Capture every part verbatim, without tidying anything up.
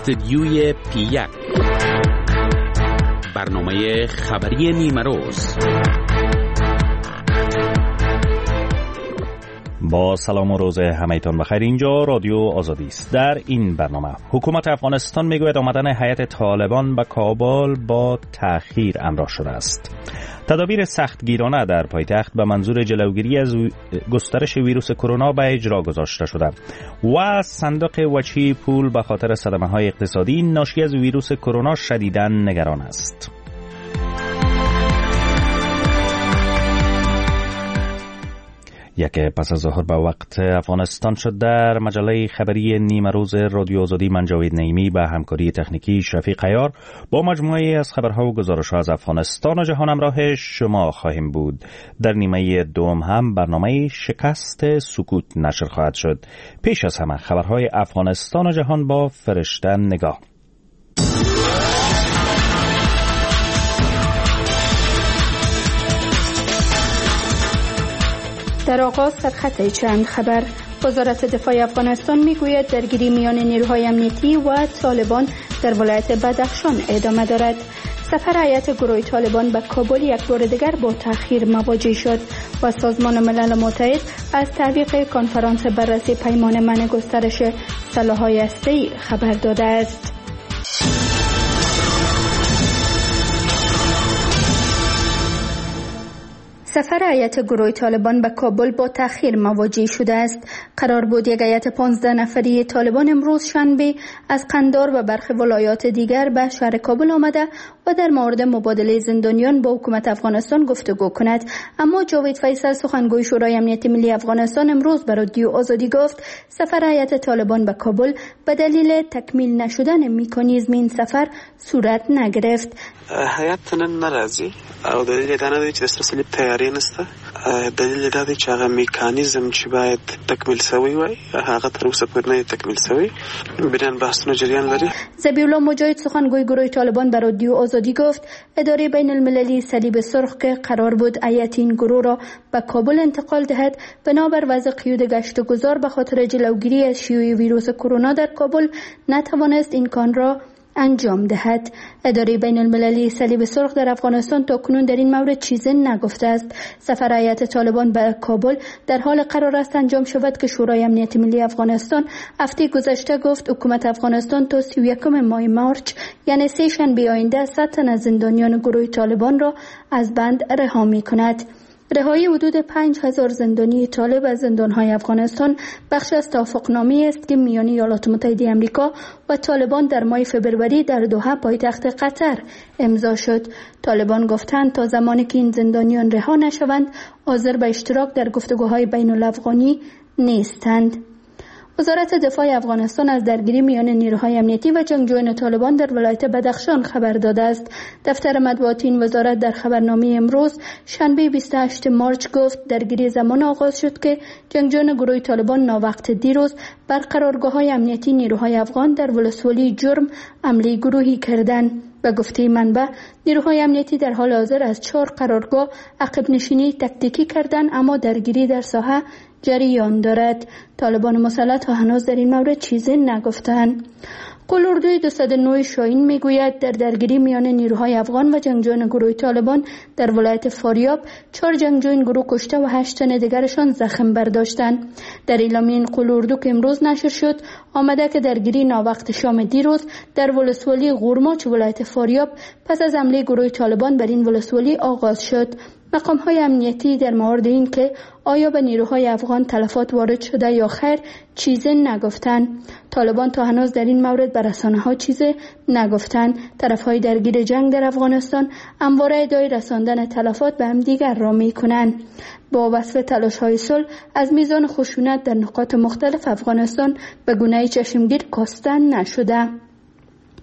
استدیوی پی یک، برنامه خبری نیمه روز. با سلام و روز همه‌تان بخیر. اینجا رادیو آزادی است. در این برنامه حکومت افغانستان میگوید آمدن هیئت طالبان به کابل با تأخیر همراه شده است. تدابیر سختگیرانه در پایتخت به منظور جلوگیری از گسترش ویروس کرونا به اجرا گذاشته شده و صندوق وجهی پول به خاطر صدمه‌های اقتصادی ناشی از ویروس کرونا شدیداً نگران است. یک پس از ظهر به وقت افغانستان شد. در مجله خبری نیمه روز رادیو آزادی من جاوید نعیمی به همکاری تکنیکی شفیق عیار با مجموعه از خبرها و گزارش‌ها از افغانستان و جهان همراه شما خواهیم بود. در نیمه دوم هم برنامه شکست سکوت نشر خواهد شد. پیش از همه خبرهای افغانستان و جهان با فرشته نگاه. در آغاز سرخط چند خبر. وزارت دفاع افغانستان میگوید درگیری میان نیروهای امنیتی و طالبان در ولایت بدخشان ادامه دارد. سفر هیئت گروه طالبان به کابل یک بار دیگر با تأخیر مواجه شد و سازمان ملل متحد از تعویق کنفرانس بررسی پیمان منع گسترش سلاح‌های هسته‌ای خبر داده است. سفر هیئت گروه طالبان به کابل با تأخیر مواجه شده است. قرار بود یک هیئت پانزده نفری طالبان امروز شنبه از قندار و برخی ولایات دیگر به شهر کابل آمده و در مورد مبادله زندانیان با حکومت افغانستان گفتگو کند، اما جاوید فیصل سخنگوی شورای امنیت ملی افغانستان امروز به رادیو آزادی گفت سفر هیئت طالبان به کابل به دلیل تکمیل نشدن مکانیزم این سفر صورت نگرفت. هیئت نن ناراضي او دلیل دا نه دی چې اصلي تیاری نشته. دلیل دا دی چې هغه میکانیزم چې باید تکمیل شوی وای هغه تر اوسه پورې نه تکمیل شوی. بنان بحثونه جریان لري. ذبیح الله مجاهد سخنگوی گروه طالبان به رادیو آزادی گفت اداره بین المللی صلیب سرخ که قرار بود هیئت این گروه را به کابل انتقال دهد بنابر وضع قیود گشت و گذار به خاطر جلوگیری از شیوع ویروس کرونا در کابل نتوانست این کار را انجام دهد. اداره بین المللی صلیب سرخ در افغانستان تا کنون در این مورد چیزی نگفته است. سفر هیئت طالبان به کابل در حال قرار است انجام شود که شورای امنیت ملی افغانستان هفته گذشته گفت حکومت افغانستان تا سی و یکم ماه مارچ یعنی سه شنبه آینده صد تن از زندانیان گروه طالبان را از بند رها می‌کند. رهایی حدود پنج هزار زندانی طالب از زندان‌های افغانستان بخش از توافقنامه‌ای است که میان ایالات متحده آمریکا و طالبان در ماه فبروری در دوحه پایتخت قطر امضا شد. طالبان گفتند تا زمانی که این زندانیان رها نشوند حاضر به اشتراک در گفتگوهای بین الافغانی نیستند. وزارت دفاع افغانستان از درگیری میان نیروهای امنیتی و جنگجویان طالبان در ولایت بدخشان خبر داده است. دفتر مطبوعات این وزارت در خبرنامه امروز شنبه بیست و هشتم مارس گفت درگیری زمان آغاز شد که جنگجویان گروه طالبان ناوقت دیروز بر قرارگاه‌های امنیتی نیروهای افغان در ولسوالی جرم حمله گروهی کردند. به گفته منبع نیروهای امنیتی در حال حاضر از چهار قرارگاه عقب نشینی تکتیکی کردند اما درگیری در ساحه جریان دارد. طالبان مسلح تا هنوز در این مورد چیزی نگفتند. قلوردوی دویست و نه شاهین میگوید در درگیری میان نیروهای افغان و جنگجویان گروه طالبان در ولایت فاریاب چهار جنگجوی این گروه کشته و هشت تن دیگرشان زخم برداشتند. در اعلامیه این قلوردو که امروز نشر شد آمده که درگیری ناوقت شام دیروز در ولسوالی غورماچ ولایت فاریاب پس از حمله گروه طالبان بر این ولسوالی آغاز شد. مقام‌های امنیتی در مورد این که آیا به نیروهای افغان تلفات وارد شده یا خیر چیزی نگفتند. طالبان تا هنوز در این مورد به رسانه‌ها چیزی نگفتند. طرف‌های درگیر جنگ در افغانستان همواره ادعای رساندن تلفات به همدیگر را می‌کنند. با وصف تلاش‌های صلح از میزان خشونت در نقاط مختلف افغانستان به گونه‌ای چشمگیر کاستن نشده.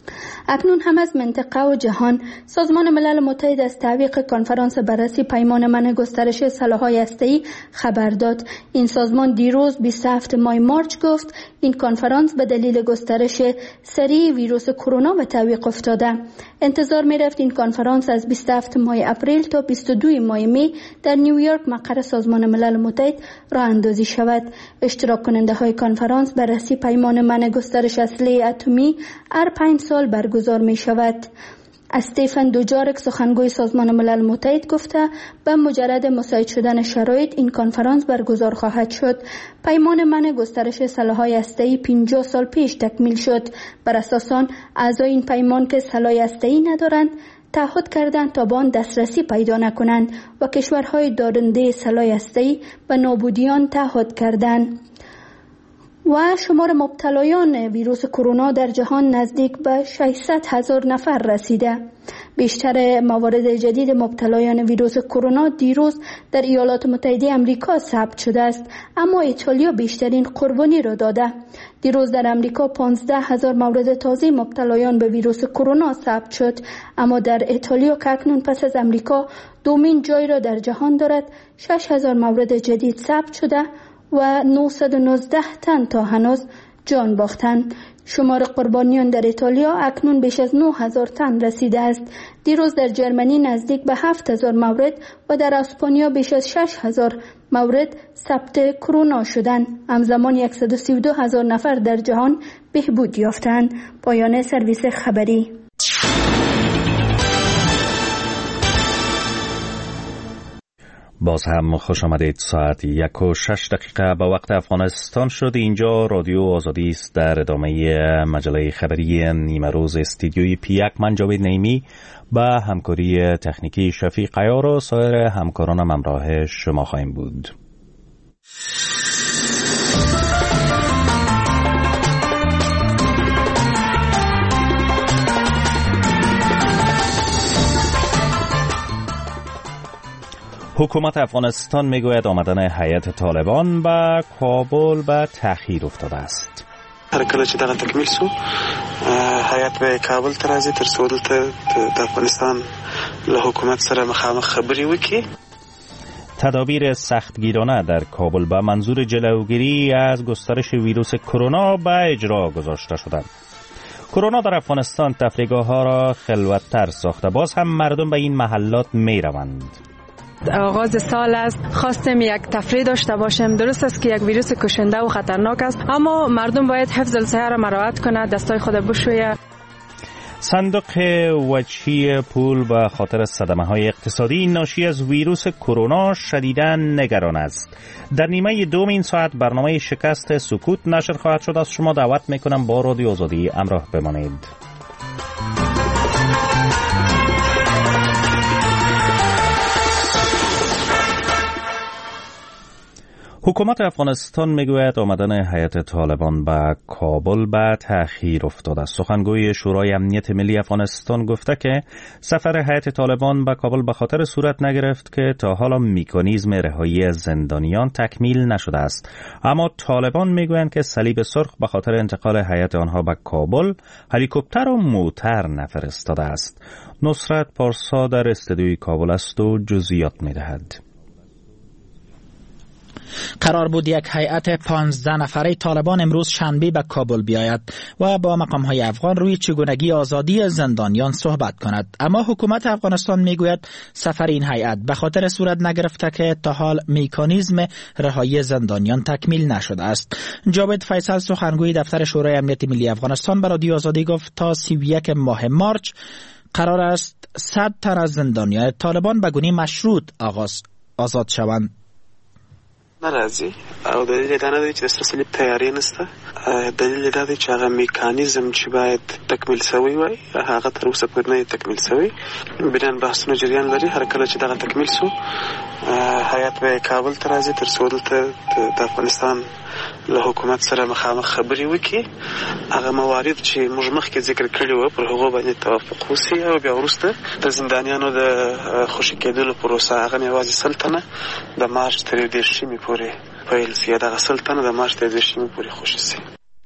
اکنون هم از منطقه و جهان سازمان ملل متحد از تعویق کنفرانس بررسی پیمان منع گسترش سلاح‌های هسته‌ای خبر داد. این سازمان دیروز بیست و هفتم ماه مارچ گفت این کنفرانس به دلیل گسترش سریع ویروس کرونا به تعویق افتاده. انتظار می‌رفت این کنفرانس از بیست و هفتم ماه اپریل تا بیست و دوم ماه می در نیویورک مقر سازمان ملل متحد راه اندازی شود. اشتراک کننده های کنفرانس بررسی پیمان منع گسترش اسلحه اتمی هر پنج سال برگزار می شود. استیفن دوجارک سخنگوی سازمان ملل متحد گفته به مجرد مساعد شدن شرایط این کنفرانس برگزار خواهد شد. پیمان منع گسترش سلاح‌های هسته‌ای پنجاه سال پیش تکمیل شد. بر اساس آن اعضای این پیمان که سلاح هسته‌ای ندارند تعهد کردند تا به آن دسترسی پیدا نکنند و کشورهای دارنده سلاح هسته‌ای به نابودیان تعهد کردند. و شمار مبتلایان ویروس کرونا در جهان نزدیک به ششصد هزار نفر رسیده. بیشتر موارد جدید مبتلایان ویروس کرونا دیروز در ایالات متحده آمریکا ثبت شده است، اما ایتالیا بیشترین قربانی را داده. دیروز در آمریکا پانزده هزار مورد تازه مبتلایان به ویروس کرونا ثبت شد، اما در ایتالیا که اکنون پس از آمریکا دومین جای را در جهان دارد شش هزار مورد جدید ثبت شده و نهصد و نوزده تن تا هنوز جان باختند. شمار قربانیان در ایتالیا اکنون بیش از نه هزار تن رسیده است. دیروز در جرمنی نزدیک به هفت هزار مورد و در اسپانیا بیش از شش هزار مورد ثبت کرونا شدند. همزمان صد و سی و دو هزار نفر در جهان بهبود یافتند. پایان سرویس خبری. باز هم خوش آمدید. ساعت یک و شش دقیقه به وقت افغانستان شد. اینجا رادیو آزادی است. در ادامه مجله خبری نیمه روز استودیوی پی یک من جاوید نعیمی با همکاری تکنیکی شفیق عیار و سایر همکارانم همراه شما خواهیم بود. حکومت افغانستان میگوید آمدن هیئت طالبان به کابل به تأخیر افتاده است. هر کله چې دغه تکمیل شو هیئت به کابل ته راځي تر څو دلته د افغانستان له حکومت سره مخامخ خبرې وکړي. تدابیر سختگیرانه در کابل به منظور جلوگیری از گسترش ویروس کرونا به اجرا گذاشته شدند. کرونا در افغانستان تفریحگاه‌ها را خلوت‌تر ساخته. باز هم مردم به این محلات می‌روند. آغاز سال است، خواستیم یک تفریح داشته باشیم. درست است که یک ویروس کشنده و خطرناک است، اما مردم باید حفظ الصحه را مراعات کنند، دستای خود بشویه. صندوق وجهی پول به خاطر صدمه‌های اقتصادی ناشی از ویروس کرونا شدیداً نگران است. در نیمه دوم این ساعت برنامه شکست سکوت نشر خواهد شد. از شما دعوت میکنم با رادیو آزادی همراه بمانید. حکومت افغانستان میگوید آمدن هیئت طالبان به کابل به تأخیر افتاده است. سخنگوی شورای امنیت ملی افغانستان گفته که سفر هیئت طالبان به کابل به خاطر صورت نگرفت که تا حالا مکانیزم رهایی زندانیان تکمیل نشده است. اما طالبان میگویند که صلیب سرخ به خاطر انتقال هیئت آنها به کابل هلیکوپتر و موتر نفرستاده است. نصرت پارسا در استودیوی کابل است و جزئیات میدهد. قرار بود یک هیئت پانزده نفره طالبان امروز شنبه به کابل بیاید و با مقام‌های افغان روی چگونگی آزادی زندانیان صحبت کند، اما حکومت افغانستان میگوید سفر این هیئت به خاطر صورت نگرفته که تا حال مکانیزم رهایی زندانیان تکمیل نشده است. جاوید فیصل سخنگوی دفتر شورای امنیت ملی افغانستان به رادیو آزادی گفت تا سی و یک ماه مارچ قرار است صد تن از زندانیان طالبان به گونه مشروط آغاز آزاد شوند. ناراضي او دلیل دا نه دی چې د سره صلیب تیاری نشته. دلیل دا دی چې هغه میکانیزم چې باید تکمیل شوی وای هغه تر اوسه پورې نه تکمیل شوی. بنان بحثونه جریان لري. هر کله چې دغه تکمیل شو هیئت به کابل ته راځي تر څو دلته د افغانستان له حکومت سره مخامخ خبرې وکړي. هغه موارد چې موږ مخکې ذکر کړي وو پر هغو باندې توافق وشي او بیا وروسته د زندانیانو د خوشي کېدلو پروسه هغه یوازې سل تنه د مارچ تر دېرشمې پورې پیل شي. دغه سل تنه د مارچ تر دېرشمې پورې خوشي شي.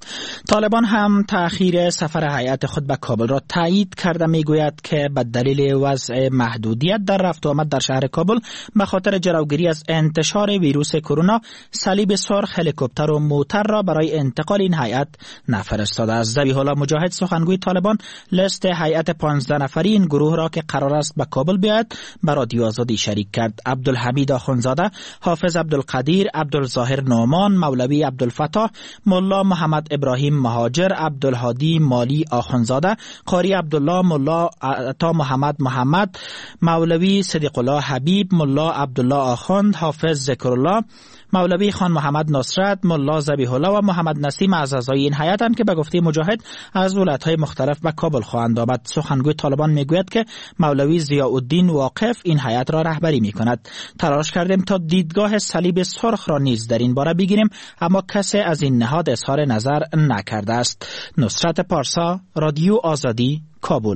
طالبان هم تأخیر سفر هیئت خود به کابل را تایید کرده. میگوید که به دلیل وضع محدودیت در رفت و آمد در شهر کابل به خاطر جلوگیری از انتشار ویروس کرونا صلیب سرخ هلیکوپتر و موتر را برای انتقال این هیئت نفرستاده است. ذبیح الله مجاهد سخنگوی طالبان لیست هیئت پانزده نفری این گروه را که قرار است به کابل بیاید به رادیو آزادی شریک کرد. عبدالحمید آخوندزاده، حافظ عبدالقدیر، عبدالظاهر نعمان، مولوی عبدالفتاح، ملا محمد ابراهیم مهاجر، عبدالهادی مالی آخوندزاده، قاری عبدالله، ملا عطا محمد محمد، مولوی صدیق الله حبیب، ملا عبدالله آخوند، حافظ ذکرالله، مولوی خان محمد نصرت، ملا ذبیح الله و محمد نسیم از اعضای این هیئتند که به گفته مجاهد از ولایت‌های مختلف به کابل خواهند آمد. سخنگوی طالبان میگوید که مولوی ضیاءالدین واقف این هیئت را رهبری میکند. تلاش کردیم تا دیدگاه صلیب سرخ را نیز در این باره بگیریم، اما کسی از این نهاد اظهار نظر نکرده است. نصرت پارسا، رادیو آزادی، کابل.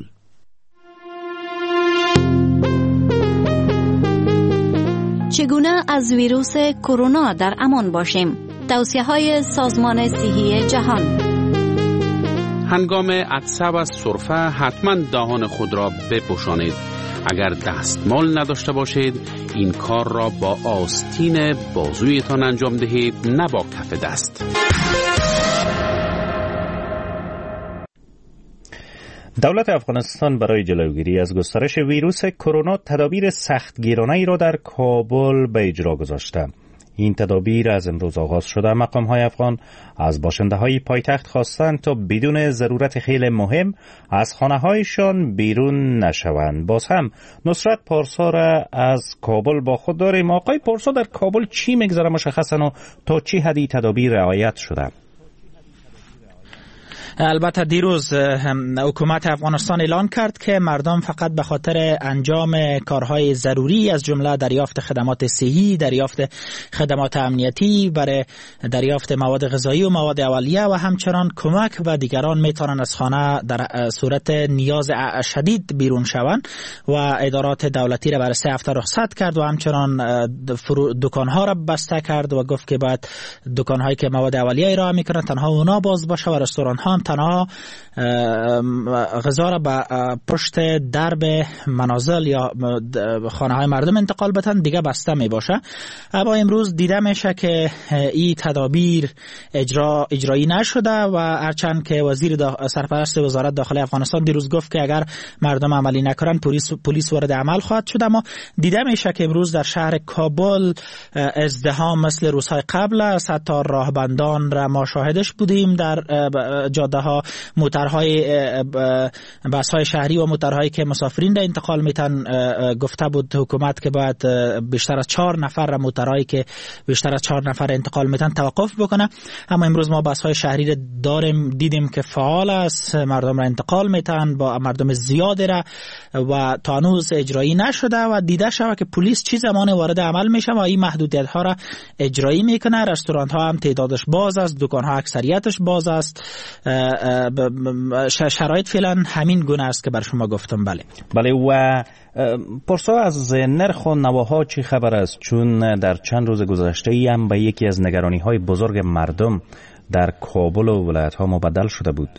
چگونه از ویروس کرونا در امان باشیم؟ توصیه‌های سازمان صحی جهان. هنگام عطسه و سرفه حتما دهان خود را بپوشانید. اگر دستمال نداشته باشید این کار را با آستین بازویتان انجام دهید، نه با کف دست. دولت افغانستان برای جلوگیری از گسترش ویروس کرونا تدابیر سختگیرانه‌ای را در کابل به اجرا گذاشته. این تدابیر از امروز آغاز شده. مقام‌های افغان از باشنده‌های پایتخت خواستند تا بدون ضرورت خیلی مهم از خانه‌هایشان بیرون نشوند. باز هم نصرت پارسا را از کابل با خود داریم. آقای پارسا، در کابل چی میگذره مشخصاً و تا چی حدی تدابیر رعایت شده؟ البته دیروز حکومت افغانستان اعلان کرد که مردم فقط به خاطر انجام کارهای ضروری از جمله دریافت خدمات صحی، دریافت خدمات امنیتی، برای دریافت مواد غذایی و مواد اولیه و همچنان کمک و دیگران میتونن از خانه در صورت نیاز شدید بیرون شوند و ادارات دولتی را برای سه هفته رخصت کرد و همچنان دکانها را بسته کرد و گفت که باید دکانهایی که مواد اولیه ارائه میکنن تنها اونا باز باشه و رستوران ها تنها غذا را به پشت درب منازل یا خانه های مردم انتقال بدن، دیگه بسته می باشه. اما امروز دیده میشه که این تدابیر اجرا اجرایی نشده و هرچند که وزیر سرپرست وزارت داخلی افغانستان دیروز گفت که اگر مردم عملی نکنن پلیس پلیس وارد عمل خواهد شد، اما دیده میشه که امروز در شهر کابل ازدحام مثل روزهای قبل است. حتی راهبندان را ما شاهدش بودیم در جاده ها، موترهای بس‌های شهری و موترهایی که مسافرین را انتقال میتن. گفته بود حکومت که باید بیشتر از چهار نفر موترهایی که بیشتر از چهار نفر انتقال میتن توقف بکنه. اما امروز ما بس‌های شهری را داریم، دیدیم که فعال است، مردم را انتقال میتن با مردم زیادی را و تا هنوز اجرایی نشده و دیده شده که پلیس چی زمان وارد عمل میشه و این محدودیت ها را اجرایی میکنه. رستوران ها هم تعدادش باز است، دکان ها اکثریتش باز است. شرایط فعلا همین گونه است که بر شما گفتم. بله بله. و پرسا از نرخ و نواها چی خبر است؟ چون در چند روز گذشته ای هم به یکی از نگرانی های بزرگ مردم در کابل و ولایت ها مبدل شده بود.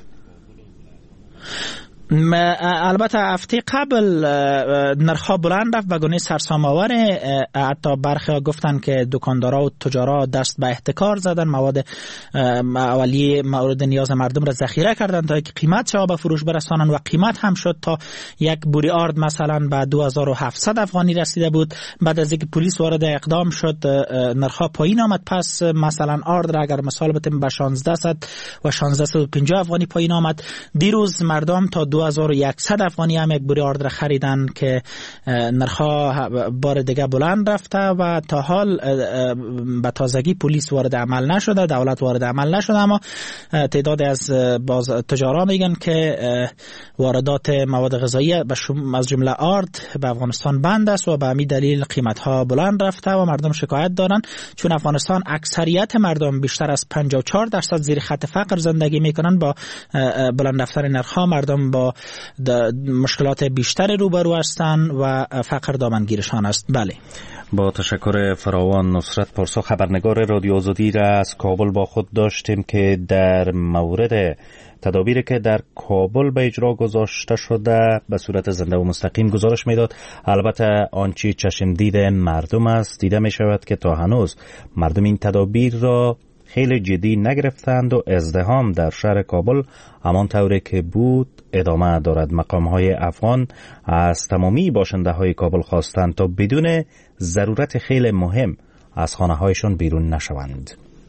البته هفته قبل نرخ‌ها بلند رفت و گونه سرسام‌آور. حتی برخی گفتن که دکاندارا و تجارا دست به احتکار زدن، مواد اولیه مورد نیاز مردم را ذخیره کردن تا که قیمت را به فروش برسانن و قیمت هم شد تا یک بوری آرد مثلا به دو هزار و هفتصد افغانی رسیده بود. بعد از اینکه پلیس وارد اقدام شد نرخ‌ها پایین آمد. پس مثلا آرد را اگر مثال بتیم به شانزده و شانزده و پنجاه افغانی پایین آمد. دیروز مردم تا دو هزار و صد افغانی هم یک بوری آرد را خریدن که نرخ‌ها بار دیگه بلند رفته و تا حال به تازگی پلیس وارد عمل نشده، دولت وارد عمل نشده. اما تعداد از باز تجارا میگن که واردات مواد غذایی از جمله آرد به افغانستان بند است و به همین دلیل قیمت‌ها بلند رفته و مردم شکایت دارن، چون افغانستان اکثریت مردم بیشتر از پنجاه و چهار درصد زیر خط فقر زندگی میکنن. با بلند رفتن نرخ‌ها مردم با با مشکلات بیشتر روبرو هستند و فقر دامنگیرشان است. بله. با تشکر فراوان. نصرت پارسا، خبرنگار رادیو آزادی را از کابل با خود داشتیم که در مورد تدابیری که در کابل به اجرا گذاشته شده به صورت زنده و مستقیم گزارش میداد. البته آنچه چشم دید مردم است، دیده می شود که تا هنوز مردم این تدابیر را خیلی جدی نگرفتند و ازدحام در شهر کابل همان طوری که بود ادامه دارد. مقام‌های افغان از تمامی باشنده های کابل خواستند تا بدون ضرورت خیلی مهم از خانه هایشان بیرون نشوند.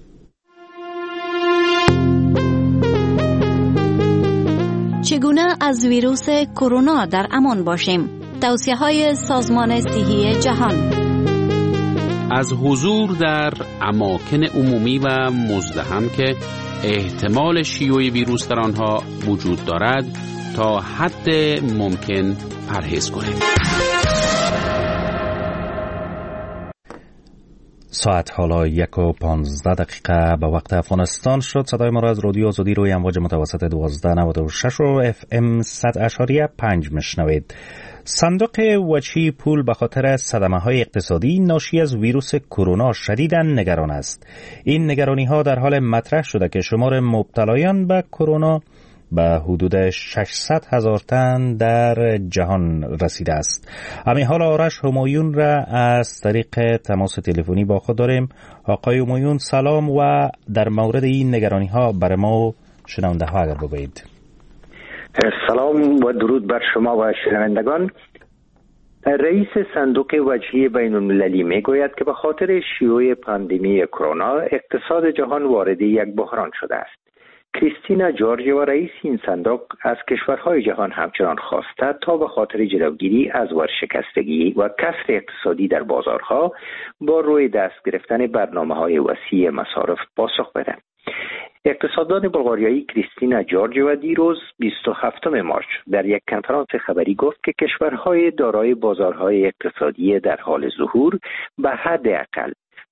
چگونه از ویروس کرونا در امان باشیم؟ توصیه‌های سازمان صحی جهان. از حضور در اماکن عمومی و مزدحم که احتمال شیوع ویروس در آنها وجود دارد تا حد ممکن پرهیز کنید. ساعت حالا یک و پانزده دقیقه به وقت افغانستان شد. صدای ما را از رادیو آزادی روی امواج متوسط دوازده نود و شش و اف ام صد اشاریه پنج میشنوید. صندوق وجهی پول به خاطر صدمه های اقتصادی ناشی از ویروس کرونا شدیداً نگران است. این نگرانی ها در حال مطرح شده که شمار مبتلایان به کرونا به حدود ششصد هزار تن در جهان رسیده است. همین حال آرش همایون را از طریق تماس تلفنی با خود داریم. آقای همایون سلام و در مورد این نگرانی ها برای ما شنونده ها اگر بگویید. سلام و درود بر شما و شنوندگان. رئیس صندوق وجهی بین المللی می گوید که به خاطر شیوع پاندمی کرونا اقتصاد جهان وارد یک بحران شده است. کریستینا جورجیوا رئیس این صندوق از کشورهای جهان همچنان خواسته تا به خاطر جلوگیری از ورشکستگی و کسر اقتصادی در بازارها با روی دست گرفتن برنامه‌های وسیع مصارف پاسخ بدهند. اقتصاددان بلغاریایی کریستینا جورجیوا دیروز بیست و هفتم مارس در یک کنفرانس خبری گفت که کشورهای دارای بازارهای اقتصادی در حال ظهور به حداقل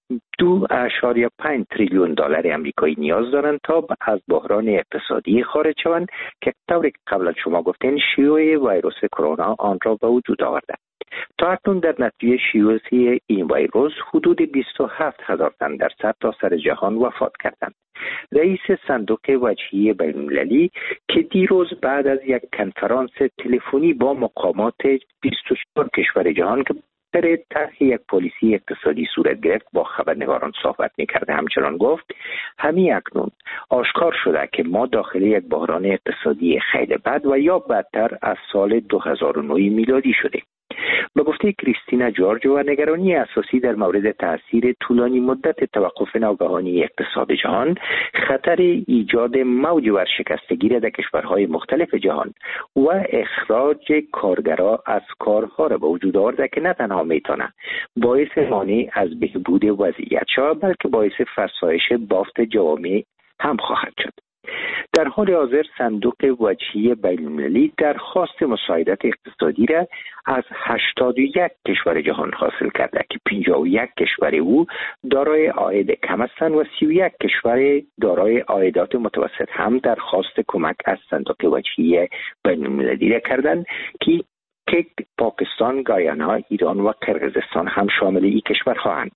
دو اشاریه پنج تریلیون دلار امریکایی نیاز دارند تا از بحران اقتصادی خارج شوند که طوری که قبل از شما گفتین شیوع ویروس کرونا آن را به وجود آورده. تا اکنون در نتیجه شیوع این ویروس حدود بیست و هفت هزار تن در سرتاسر جهان وفات کردند. رئیس صندوق وجهی بین المللی که دیروز بعد از یک کنفرانس تلفنی با مقامات بیست و چهار کشور جهان که در طرح یک پلیسی اقتصادی صورت گرفت با خبرنگاران صحبت می‌کرده همچنان گفت همین اکنون آشکار شده که ما داخل یک بحران اقتصادی خیلی بد و یا بدتر از سال دو هزار و نه میلادی شده. به گفته کریستینا جورجیوا نگرانی اساسی در مورد تاثیر طولانی مدت توقف ناگهانی اقتصاد جهان خطر ایجاد موج ورشکستگی در کشورهای مختلف جهان و اخراج کارگرها از کارها را به وجود آورده که نه تنها میتونه باعث مانع از بهبود وضعیت شود بلکه باعث فرسایش بافت جوامع هم خواهد شد. در حال حاضر صندوق وجهی بین المللی درخواست مساعدت اقتصادی را از هشتاد و یک کشور جهان حاصل کرده که پنجاه و یک کشور او دارای عاید کم هستند و سی و یک کشور دارای عایدات متوسط هم درخواست کمک از صندوق وجهی بین المللی را کردند که که پاکستان، گایانا، ایران و قرقیزستان هم شامل این کشورها هستند.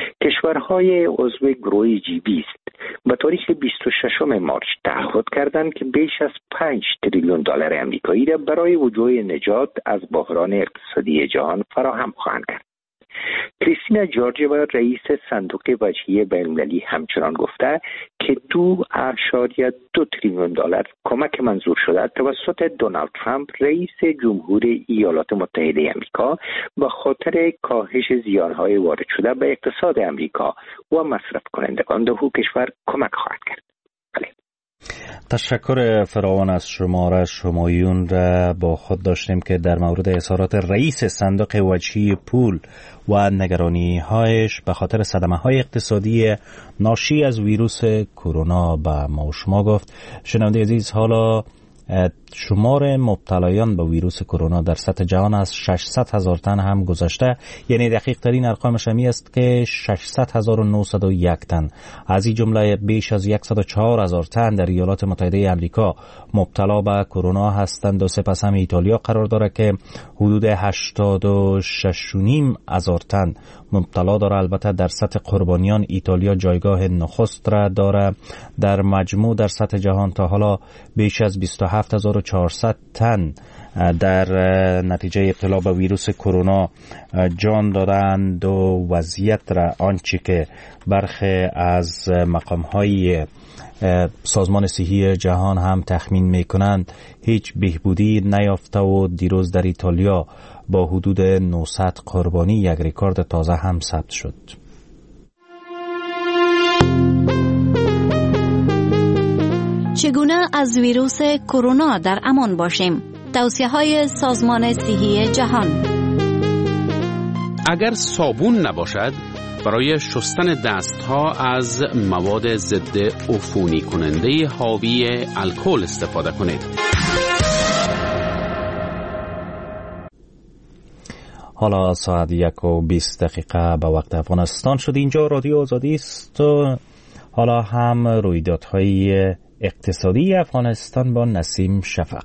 کشورهای عضو گروه جی بیست به تاریخ بیست و ششم مارس تعهد کردند که بیش از پنج تریلیون دلار امریکایی را برای وجوه نجات از بحران اقتصادی جهان فراهم خواهند کرد. کریستینا جورجیوا رئیس صندوق وجهی بین المللی همچنان گفته که دو اشاریه دو تریلیون دلار کمک منظور شده توسط دونالد ترامپ رئیس جمهور ایالات متحده آمریکا به خاطر کاهش زیانهای وارد شده به اقتصاد آمریکا و مصرف کنندگان در او کشور کمک خواهد کرد. بله. تشکر فراوان از شما را همایون را با خود داشتیم که در مورد اظهارات رئیس صندوق وجهی پول و نگرانی هایش به خاطر صدمه های اقتصادی ناشی از ویروس کرونا به ما و شما گفت. شنونده عزیز، حالا شمار مبتلایان به ویروس کرونا در سطح جهان از ششصد هزار تن هم گذشته. یعنی دقیق ترین ارقامش همی است که ششصد هزار و نهصد و یک تن. از این جمله بیش از صد و چهار هزار تن در ایالات متحده آمریکا مبتلا به کرونا هستند و سپس هم ایتالیا قرار داره که حدود هشتاد و شش و نیم هزار تن مبتلا داره. البته در سطح قربانیان ایتالیا جایگاه نخست را داره. در مجموع در سطح جهان تا حالا بیش از بیست و هفت هزار و چهارصد تن در نتیجه ابتلا به ویروس کرونا جان دادند و وضعیت را آنچه که برخی از مقام‌های سازمان صحی جهان هم تخمین میکنند هیچ بهبودی نیافته و دیروز در ایتالیا با حدود نهصد قربانی یک رکورد تازه هم ثبت شد. چگونه از ویروس کرونا در امان باشیم؟ توصیه‌های سازمان صحی جهان. اگر صابون نباشد برای شستن دستها از مواد ضد عفونی کننده حاوی الکل استفاده کنید. حالا ساعت یک و بیست دقیقه به وقت افغانستان شد. اینجا رادیو آزادی است و حالا هم رویدادهای اقتصادی افغانستان با نسیم شفق.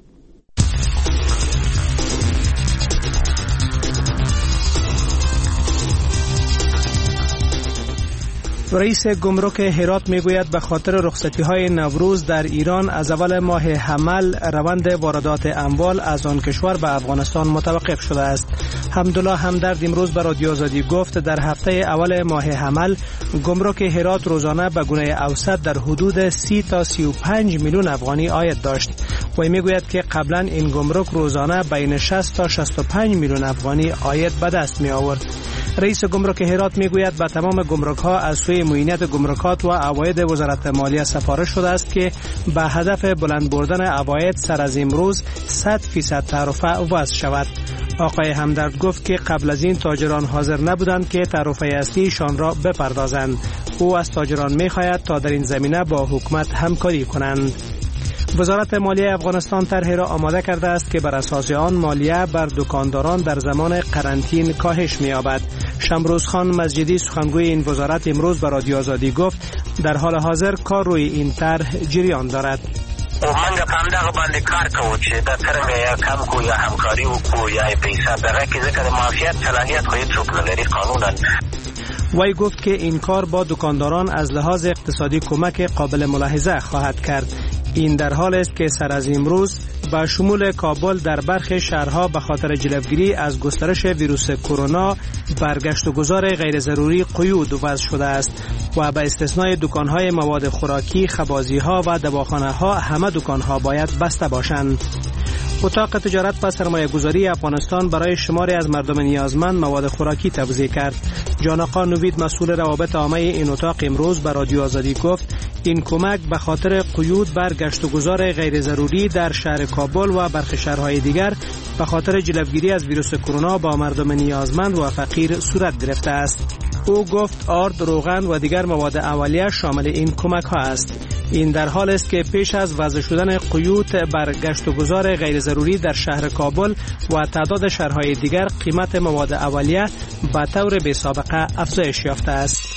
رئیس گمرک هرات میگوید به خاطر رخصتی‌های نوروز در ایران از اول ماه حمل روند واردات اموال از آن کشور به افغانستان متوقف شده است. حمدالله همدرد امروز به رادیو آزادی گفت در هفته اول ماه حمل گمرک هرات روزانه به گونه اوسط در حدود سی تا سی و پنج میلیون افغانی عاید داشت. و میگوید که قبلا این گمرک روزانه بین شصت تا شصت و پنج میلیون افغانی عاید به دست می آورد. رئیس گمرک هرات میگوید به تمام گمرک ها از سوی معینیت گمرکات و عواید وزارت مالیه سفارش شده است که به هدف بلند بردن عواید سر از امروز صد فیصد تعرفه وضع شود. آقای همدرد گفت که قبل از این تاجران حاضر نبودند که تعرفه اصلیشان را بپردازند. او از تاجران میخواهد تا در این زمینه با حکومت همکاری کنند. وزارت مالیه افغانستان طرحی را آماده کرده است که بر اساس آن مالیه بر دکانداران در زمان قرنطینه کاهش می‌یابد. شمروز خان مسجدی سخنگوی این وزارت امروز به رادیو آزادی گفت در حال حاضر کار روی این طرح جریان دارد. و منگا پامدغه باندې کار کوو چې دا څرنګه یا کم کو یا همکاري وکړو یا پیسې دغه کې ځکه د معافیت صلاحیت خو هیڅوک نه لري قانونا. وی گفت که این کار با دکانداران از لحاظ اقتصادی کمک قابل ملاحظه خواهد کرد. این در حال است که سر از امروز با شمول کابل در برخی شهرها به خاطر جلوگیری از گسترش ویروس کرونا برگشت و گذار غیر ضروری قیود وضع شده است و به استثنای دکانهای مواد خوراکی، خبازی‌ها و دواخانه‌ها همه دکانها باید بسته باشند. اتاق تجارت و سرمایه گذاری افغانستان برای شماری از مردم نیازمند مواد خوراکی توزیع کرد. جان آقا نوید مسئول روابط عامه این اتاق امروز به رادیو آزادی گفت این کمک به خاطر قیود بر گشت و گذار غیر ضروری در شهر کابل و برخی شهرهای دیگر به خاطر جلوگیری از ویروس کرونا با مردم نیازمند و فقیر صورت گرفته است. او گفت آرد، روغن و دیگر مواد اولیه شامل این کمک ها است. این در حال است که پیش از وضع شدن قیود بر گشت و گذار غیر ضروری در شهر کابل و تعداد شهرهای دیگر قیمت مواد اولیه به طور بی سابقه افزایش یافته است.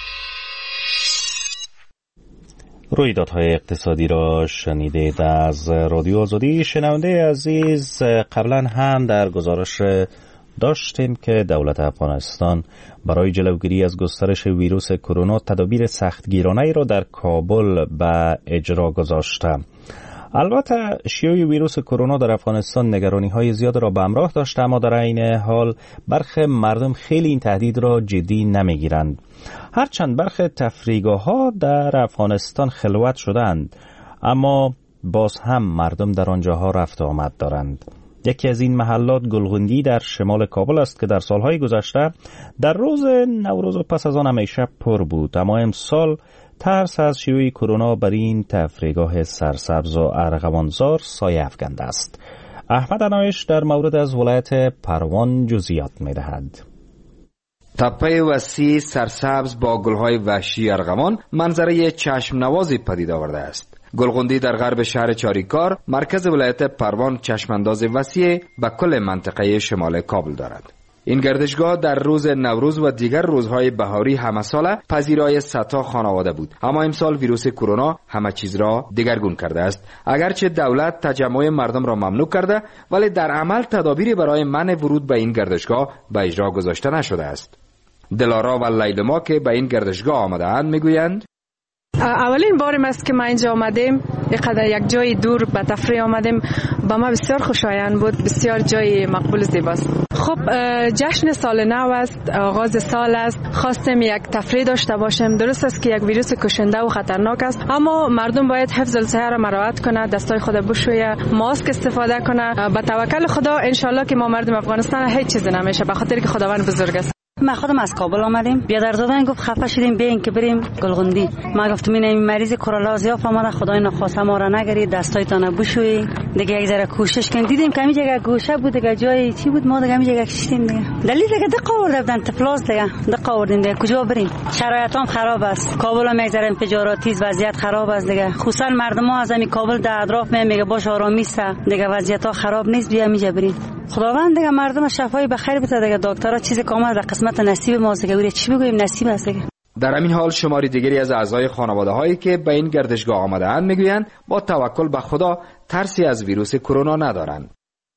رویدادهای اقتصادی را شنیدید از رادیو آزادی. شنونده عزیز، قبلا هم در گزارش داشتیم که دولت افغانستان برای جلوگیری از گسترش ویروس کرونا تدابیر سختگیرانه‌ای را در کابل به اجرا گذاشته. البته شیوع ویروس کرونا در افغانستان نگرانی‌های زیاد را به همراه داشته، اما در این حال برخی مردم خیلی این تهدید را جدی نمیگیرند. هرچند برخی تفریحگاه‌ها در افغانستان خلوت شدند، اما باز هم مردم در آنجاها رفت آمد دارند. یکی از این محلات گلغندی در شمال کابل است که در سالهای گذشته در روز نوروز و پس از آن همیشه پر بود، اما امسال ترس از شیوع کرونا بر این تفریحگاه سرسبز و ارغوانزار سایه افکنده است. احمد انایش در مورد از ولایت پروان جزئیات می‌دهد. تپه وسیع سرسبز با گلهای وحشی ارغوان منظره چشم نوازی پدید آورده است. گلغندی در غرب شهر چاریکار، مرکز ولایت پروان چشمانداز وسیع به کل منطقه شمال کابل دارد. این گردشگاه در روز نوروز و دیگر روزهای بهاری همه ساله پذیرای صدها خانواده بود، اما امسال ویروس کرونا همه چیز را دگرگون کرده است. اگرچه دولت تجمع مردم را ممنوع کرده، ولی در عمل تدابیری برای منع ورود به این گردشگاه به اجرا گذاشته نشده است. دلارا و لیلما که به این گردشگاه آمده اند میگویند اولین بارم است که ما اینجا آمدیم، اینقدر یک جای دور به تفریح آمدیم، با ما بسیار خوشایند بود، بسیار جای مقبول زیباست. خب جشن سال نو است، آغاز سال است، خواستیم یک تفریح داشته باشیم. درست است که یک ویروس کشنده و خطرناک است، اما مردم باید حفظ الصحه را مراعات کنه، دستای خود بشویه، ماسک استفاده کنه. با توکل خدا ان شاء الله که ما مردم افغانستان هیچ چیزی نمیشه، به خاطر که خداوند بزرگ است. ما خودم از کابل آمدیم، بیادر دادن گفت خفه شدیم بیاین که بریم گلغندی. ما گفتم این مریض کرونا زیاد آمده، خدای نخواسته ما را نگیرید، دستایتان بشویی، دیگه یک ذره کوشش کن. دیدیم که همینجا یک گوشه بود، دیگه جای چی بود، ما دیگه همینجا یک شیشتیم دیگه. دلیل دیگه دقیق آوردن تفلاس دیگه، دقیق آوردیم دیگه. کجا بریم؟ شرایطام خراب است. کابل هم یک ذره انفجاراتی است، وضعیت خراب است دیگه. خصوصا مردم ها از همین کابل در اطراف میگه باش آرامی است، دیگه وضعیت ها خراب نیست، بیا همینجا بریم. خداوند دیگه مردم شفای بخیر بده دیگه. دکترها چیز کامل در قسمت نصیب ماست دیگه، چی بگویم نصیب است دیگه. در همین حال شماری دیگری از اعضای خانواده هایی که به این گردشگاه آمده اند میگویند با توکل به خدا ترسی از ویروس کرونا ندارند.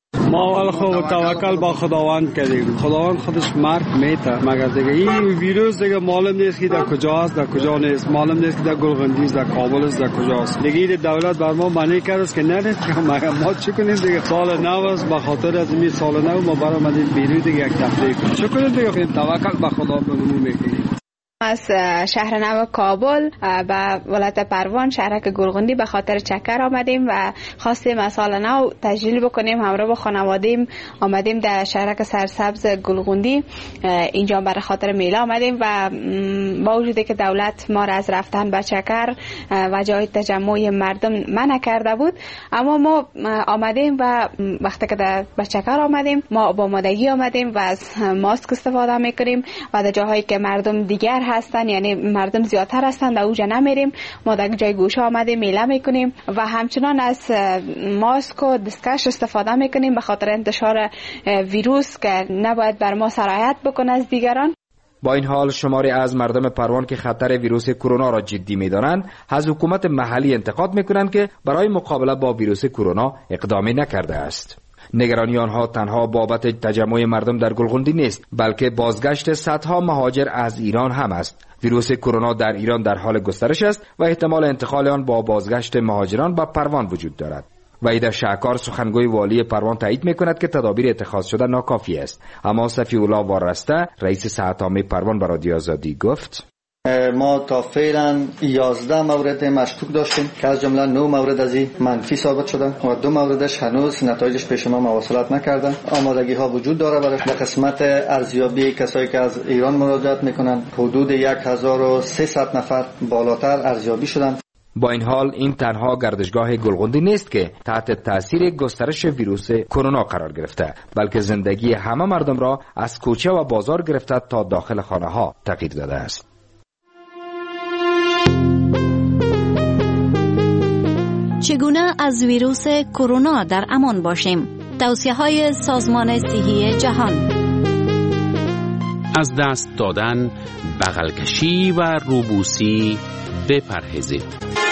ما اول خوب توکل با خداوند کردیم، خداوند خودش مرگ میته، مگر دیگه این ویروس دیگه معلوم نیست که در کجا است، در کجا نیست، معلوم نیست که در گلغندی است، در کابل است، در کجاست. دیگه دولت بر ما معنی کرد است که نه مگر ما چی کنیم دیگه. سال نو است، به خاطر از این سال نو ما برام اومدیم بیرون دیگه یک تفریح کنیم. چی کنیم دیگه، توکل به خدا میکنیم. از شهر نو کابل به ولایت پروان شهرک گلغندی به خاطر چکر آمدیم و خواستیم از سال نو تجلیل بکنیم. همراه با خانوادیم آمدیم در شهرک سرسبز گلغندی، اینجا برای خاطر میله آمدیم و با وجودی که دولت ما را از رفتن به چکر و جای تجمع مردم منع کرده بود، اما ما آمدیم و وقتی که به چکر آمدیم ما با آمادگی آمدیم و از ماسک استفاده میکنیم و در جاهایی که مردم دیگر هستن، یعنی مردم زیادتر هستن، در اوجا نمیریم، ما در جای گوشه آمده میله میکنیم و همچنان از ماسک و دستکش استفاده میکنیم به خاطر انتشار ویروس که نباید بر ما سرایت بکنه از دیگران. با این حال شماری از مردم پروان که خطر ویروس کرونا را جدی می‌دانند از حکومت محلی انتقاد میکنند که برای مقابله با ویروس کرونا اقدامی نکرده است. نگرانی آنها تنها بابت تجمع مردم در گلغندی نیست، بلکه بازگشت صدها مهاجر از ایران هم است. ویروس کرونا در ایران در حال گسترش است و احتمال انتقال آن با بازگشت مهاجران به پروان وجود دارد. وحید شهکار سخنگوی والی پروان تایید میکند که تدابیر اتخاذ شده ناکافی است، اما صفی الله وارسته رئیس صحت عامه پروان به رادیو آزادی گفت ما تا فعلا یازده مورد مشکوک داشتیم که از جمله نه مورد از این منفی ثابت شدن و دو موردش هنوز نتایجش پیش ما مواصلت نکردن. آمادگی ها وجود داره برای در قسمت ارزیابی کسایی که از ایران مراجعت میکنن حدود یک هزار و سیصد نفر بالاتر ارزیابی شدن. با این حال این تنها گردشگاه گلغندی نیست که تحت تاثیر گسترش ویروس کرونا قرار گرفته، بلکه زندگی همه مردم را از کوچه و بازار گرفته تا داخل خانه ها تغییر داده است. چگونه از ویروس کرونا در امان باشیم؟ توصیه‌های سازمان صحی جهان. از دست دادن، بغل کشی و روبوسی بپرهیزید.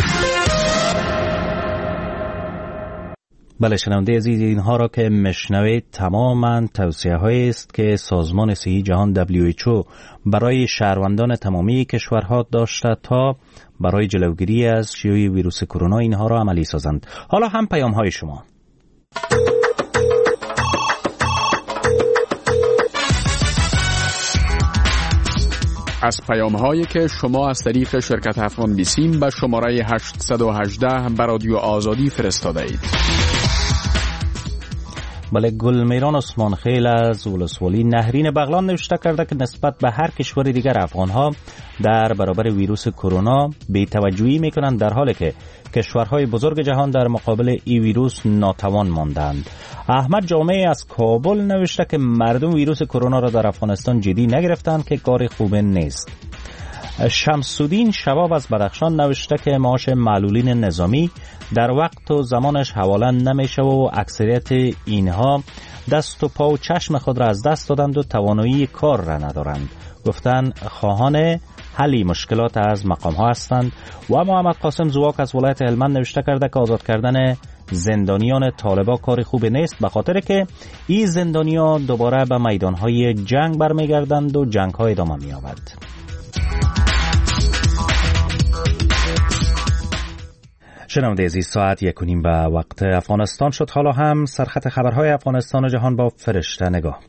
بله شنونده عزیز، اینها را که مشنوید تماما توصیه هایی است که سازمان صحی جهان دبلیو اچ او برای شهروندان تمامی کشورها داشته تا برای جلوگیری از شیوع ویروس کرونا اینها را عملی سازند. حالا هم پیام های شما. از پیام هایی که شما از طریق شرکت افغان بیسیم به شماره هشت یک هشت به رادیو آزادی فرستاده اید. بله، گلمیران عثمان خیل از ولسوالی نهرین بغلان نوشته کرده که نسبت به هر کشور دیگر افغانها در برابر ویروس کرونا بی‌توجهی میکنند، در حالی که کشورهای بزرگ جهان در مقابل این ویروس ناتوان ماندند. احمد جامعه از کابل نوشته که مردم ویروس کرونا را در افغانستان جدی نگرفتند که کار خوب نیست. شمس‌الدین شباب از بدخشان نوشته که معاش معلولین نظامی در وقت و زمانش حواله نمیشه و اکثریت اینها دست و پا و چشم خود را از دست دادند و توانایی کار را ندارند. گفتن خواهان حلی مشکلات از مقام ها هستند. و محمد قاسم زواک از ولایت هلمند نوشته کرده که آزاد کردن زندانیان طالبا کار خوب نیست، به خاطر که این زندانیان دوباره به میدان های جنگ برمیگردند و جنگ ها ادامه می‌یابد. شنونده عزیز، ساعت یک و نیم به وقت افغانستان شد. حالا هم سرخط خبرهای افغانستان و جهان با فرشته نگاه.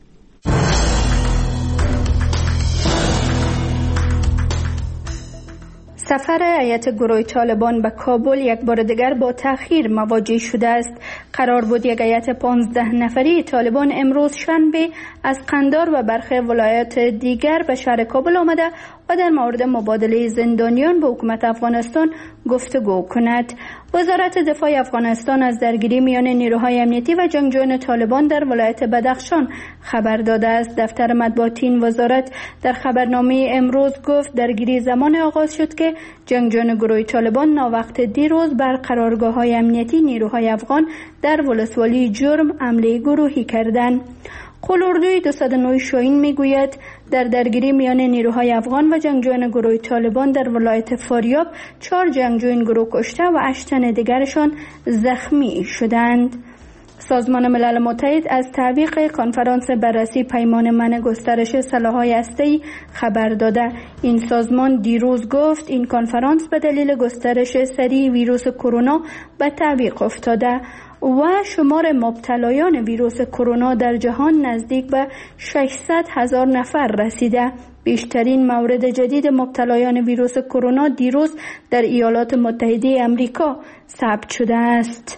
سفر هیئت گروه طالبان به کابل یک بار دیگر با تأخیر مواجه شده است. قرار بود یک هیئت پانزده نفری طالبان امروز شنبه از قندار و برخی ولایات دیگر به شهر کابل آمده و در مورد مبادله زندانیان به حکومت افغانستان گفتگو کند. وزارت دفاع افغانستان از درگیری میان نیروهای امنیتی و جنگجویان طالبان در ولایت بدخشان خبر داده است. دفتر مطبوعاتی این وزارت در خبرنامه امروز گفت درگیری زمان آغاز شد که جنگجویان گروه طالبان ناوقت دیروز بر قرارگاه‌های امنیتی نیروهای افغان در ولسوالی جرم حمله گروهی کردند. قلوردوی دویست و نه شاهین میگوید در درگیری میان نیروهای افغان و جنگجویان گروه طالبان در ولایت فاریاب چهار جنگجوی این گروه کشته و هشت تن دیگرشان زخمی شدند. سازمان ملل متحد از تعویق کنفرانس بررسی پیمان منع گسترش سلاح‌های هسته‌ای خبر داده. این سازمان دیروز گفت این کنفرانس به دلیل گسترش سریع ویروس کرونا به تعویق افتاده و شمار مبتلایان ویروس کرونا در جهان نزدیک به ششصد هزار نفر رسیده. بیشترین مورد جدید مبتلایان ویروس کرونا دیروز در ایالات متحده آمریکا ثبت شده است.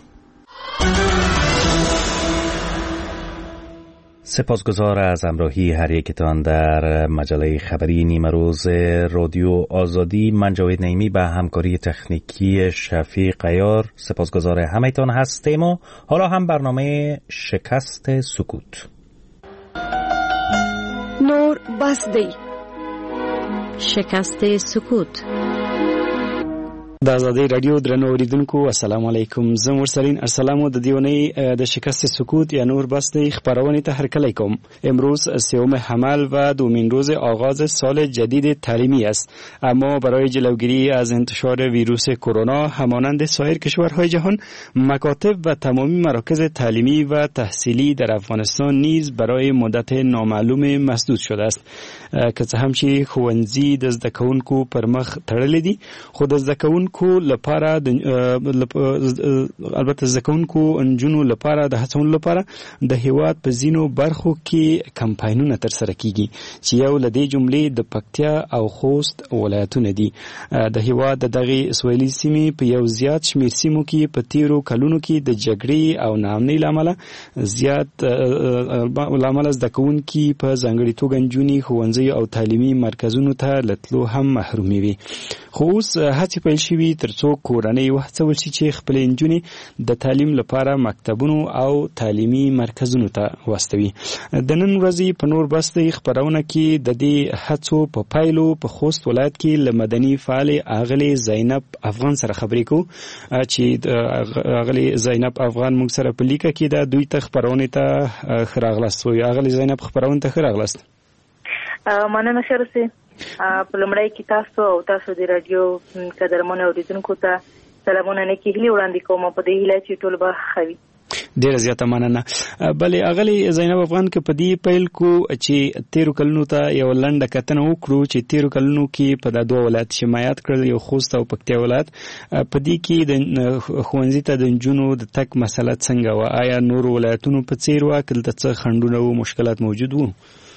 سپاسگزار از همراهی هر یکتان در مجله خبری نیمه روز رادیو آزادی. من جاوید نعیمی به همکاری تکنیکی شفیق عیار سپاسگزار همه‌تان هستیم و حالا هم برنامه شکست سکوت. نور بسدی شکست سکوت. د آزادۍ رادیو درنو اوریدونکو السلام علیکم. زه مرسلین ارسلامو د دیونی د شکست سکوت یا نور بسته خبرونه ته هرکلی کوم. امروز سوم حمل و دومین روز آغاز سال جدید تعلیمی است، اما برای جلوگیری از انتشار ویروس کرونا همانند سایر کشورهای جهان مکاتب و تمامی مراکز تعلیمی و تحصیلی در افغانستان نیز برای مدت نامعلوم مسدود شده است. که څه هم چې ښوونځي د زده کوونکو پر مخ تړلې دي، خو د زده کوونکو لپاره د البته زده کوونکو انجونو لپاره د هڅونې لپاره د هیواد په ځینو برخو کې کمپاینونه ترسره کیږي چې یو له دې جملې د پکتیا او خوست ولایتونه دي. د هیواد د دغې سویلي سیمې په یو زیات شمیر سیمو کې په تیرو کلونو کې د جګړې او ناامنۍ له امله زیات له امله زده کوونکي په ځانګړې توګه نجونې ښوونځي او تعلیمي مرکزونو ته لتلو هم محرومي وي. خو اوس هڅې پیل شوي ترڅو کورنۍ وهڅول شي چې خپلې نجونې د تعلیم لپاره مکتبونو او تعلیمي مرکزونو ته واستوي. د نن ورځې په نور بسته خبرونه کې د دې هڅو په پایلو په خوست ولایت کې له مدني فعال اغلې زینب افغان سره خبرې کوو چې اغلې زینب افغان موږ سره په لیکه کې د دوی ته خبرونه ته خراغلاست. وي اغلې زینب خبرونه ته خراغلاست. مننه شرسي په لمړی کې تاسو او تاسو د رادیو قدرمنو اوریدونکو ته سلامونه نه کیږي وړاندې کوم په دې هیله چې ټول به خوي. ډیره زیاته مننه. بلې اغلی زینب افغان کې په دې پیل کو چې تیرو کلونو ته یو لنډه کتنه وکړو چې تیرو کلونو کې په د دوه ولایت شمایات کړل، یو خوست او پکتیا ولایت. په دې کې د ښوونځي ته د نجونو د تک مسله څنګه و؟ آیا نور ولایتونو په څیر و که دلته څه خنډونه او مشکلات موجود وو؟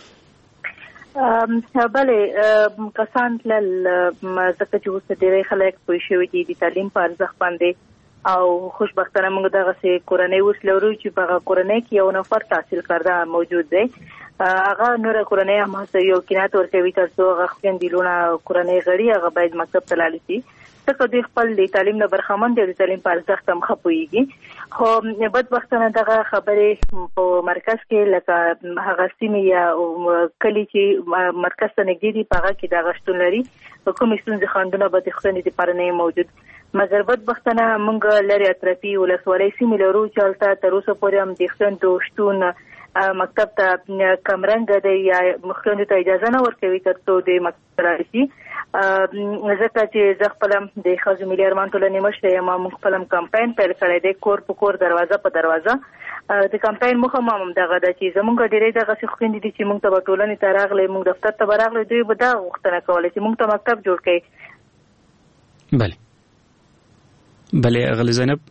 بله کسان تلل ځکه چې اوس ډېری خلک پوه شوي دي د تعلیم په ارزښت باندې او خوشبختانه موږ دغه سي کورنۍ اوس لرو چې په کورنۍ کې یو نفر تحصیل کرده موجود دی. هغه نور کورنۍ هم هڅه یو کینات ورکوي تر څو هغه خویندلونه کورنۍ غړي هغه باید مکتب ته لاړ شي ځکه دوی خپل د تعلیم نه برخمن دي، د تعلیم په ارزښت هم ښه پوهېږي. خو بدبختانه دغه خبرې په مرکز کې لکه هغه سیمې یا کلي چې مرکز ته نږدې دي په هغه کې دغه شتون لري، کومې ستونزې خنډونه به د خویندې دپاره نه موجود. مګر بدبختانه موږ لرې اطرافي ولسوالۍ سیمې لرو چې هلته تر اوسه پورې هم د خویندو شتون مکتب ته کمرنګه دی یا خویندو ته اجازه نه ورکوي تر څو د مکتب ته لاړ شي. ځکه چې زه خپل هم د ښځو ملي ارمان ټولنې مشره یم، موږ خپل هم کمپاین پیل کړی دی کور په کور دروازه په دروازه. د کمپاین موخه هم همدغه ده چې زموږ ډېری دغسې خویندې دي چې موږ ته به ټولنې ته راغلی، موږ دفتر ته به راغلی، دوی به دا غوښتنه کوله چې موږ ته مکتب جوړ کړي. بله بله اغلی زینب،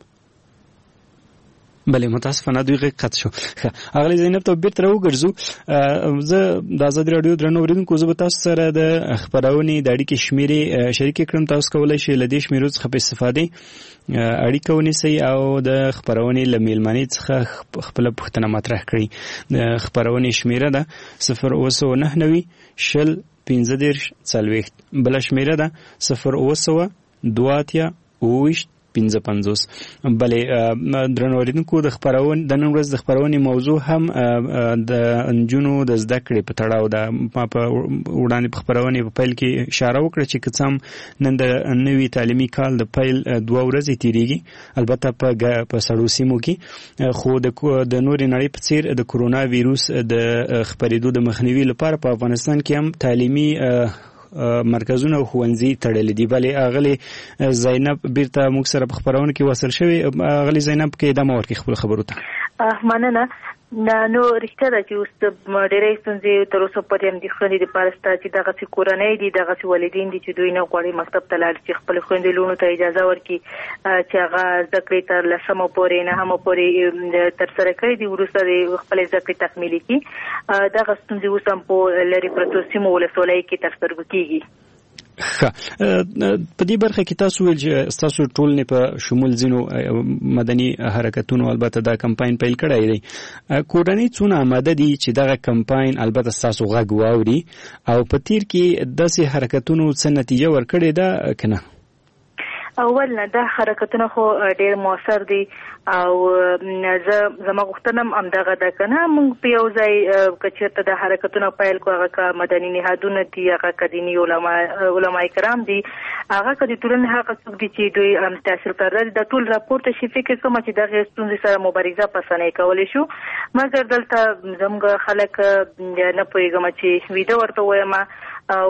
بله متاسفانه دوی غږ قطع شو. اغلی زینب ته بیرته راوګرځو. زه د ازادي راډیو درنو اوریدونکو زه به تاسو سره د خپرونې د اړیکې شمیرې شریکې کړم. تاسو کولی شئ له دې شمیرو څخه په استفادې اړیکه ونیسئ او د خپرونې له میلمنې څخه خپله پوښتنه مطرح کړئ. د خپرونې شمیره ده صفر اوه سوه نهه نوي شل پنځه دېرش څلوېښت، بله شمیره ده صفر اوه سوه دوه اتیا اوه ویشت پنځه پنځوس. بلې درنو اوریدونکو د خپرونې د نن ورځ د خپرونې موضوع هم د نجونو د زده کړې په تړاو ده. ما په وړاندې په خپرونې په پیل کې اشاره وکړه چې که څه هم نن د نوي تعلیمي کال د پیل دوه ورځې تېرېږي، البته په په سړو سیمو کې، خو د نورې نړۍ په څېر د کرونا ویروس د خپرېدو د مخنیوي لپاره په افغانستان کې هم تعلیمي مرکزونه او ښوونځي تړلي دي. بلې اغلې زینب بیرته موږ سره په خپرونه کې وصل شوې. اغلې زینب کې ادامه ورکړي خپل خبرو ته. مننه. نو رښتیا ده چې اوس ډېرې ستونزې تر اوسه پورې هم د خویندې دپاره شته چې دغسې کورنۍ دي، دغسې والدین دي چې دوی نه غواړي مکتب ته لاړ شي، خپلې خویندې لوڼو ته اجازه ورکړي چې هغه زده کړې تر لسمه پورې نهمه پورې ترسره کړي دي، وروسته د خپلې زده کړې تکمیلي کړي. دغه ستونزې اوس هم په لرې پرتو سیمو ولسوالیو کې تر سترګو کېږي. ښه، په دې برخه کې تاسو ویل چې ستاسو ټولنې په شمول ځینو مدني حرکتونو البته دا کمپاین پیل کړی دی. کورنۍ څونه آماده دي چې دغه کمپاین البته ستاسو غږ واوري او په تیر کې داسې حرکتونو څه نتیجه ورکړې ده که نه؟ اول نه دا حرکتونه خو ډېر مؤثر دي او زه زما غوښتنه هم همدغه ده که نه موږ په یو ځای که چېرته د حرکتونه پیل کړو، هغه که مدني نهادونه دي، هغه که دیني علما کرام دي، هغه که د ټولنې هغه څوک دي چې دوی تحصیل کرده دي، دا ټول راپورته شي. فکر کومه چې دغې ستونزې سره مبارزه په اسانۍ کولی شو. مګر دلته زموږ خلک نه پوهېږم چې ویده ورته ووایم او